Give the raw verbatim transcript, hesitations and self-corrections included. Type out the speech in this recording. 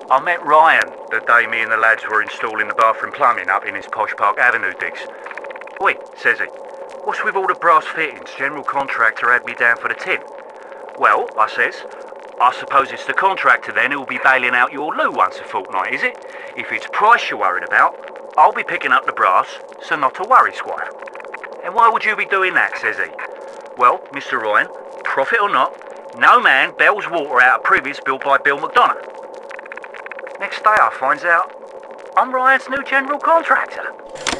I met Ryan the day me and the lads were installing the bathroom plumbing up in his Posh Park Avenue digs. Oi, says he, what's with all the brass fittings? General contractor had me down for the tin. Well, I says, I suppose it's the contractor then who'll be bailing out your loo once a fortnight, is it? If it's price you're worried about, I'll be picking up the brass, so not to worry, Squire. And why would you be doing that, says he? Well, Mister Ryan, profit or not, no man bails water out of privies built by Bill McDonough. Next day I finds out I'm Ryan's new general contractor.